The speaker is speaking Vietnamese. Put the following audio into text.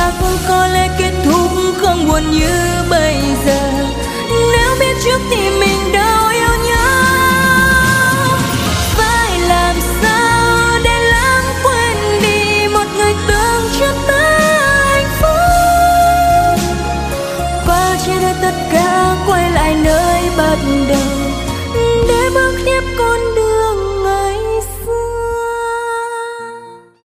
cũng có lẽ kết thúc không buồn như bây giờ. Nếu biết trước thì mình đâu yêu nhau. Phải làm sao để lãng quên đi một người từng cho ta hạnh phúc. Qua chia đôi tất cả quay lại nơi bắt đầu để bước tiếp con đường.